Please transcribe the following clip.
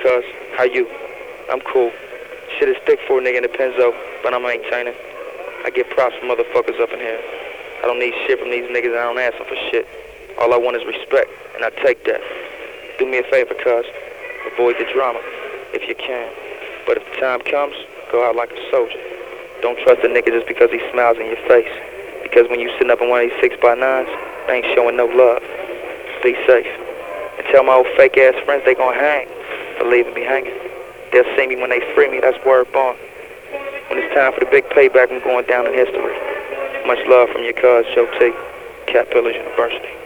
cuz. How you? I'm cool. Shit is thick for a nigga in the Penzo, but I'm maintaining. I get props from motherfuckers up in here. I don't need shit from these niggas, and I don't ask them for shit. All I want is respect, and I take that. Do me a favor, cuz. Avoid the drama, if you can. But if the time comes, go out like a soldier. Don't trust a nigga just because he smiles in your face. Because when you sitting up in one of these 6x9s, they ain't showing no love. Be safe. And tell my old fake ass friends they gon' hang for leaving me hanging. They'll see me when they free me, that's word bond. When it's time for the big payback, I'm going down in history. Much love from your cuz, Joe T. Cat Pillars University.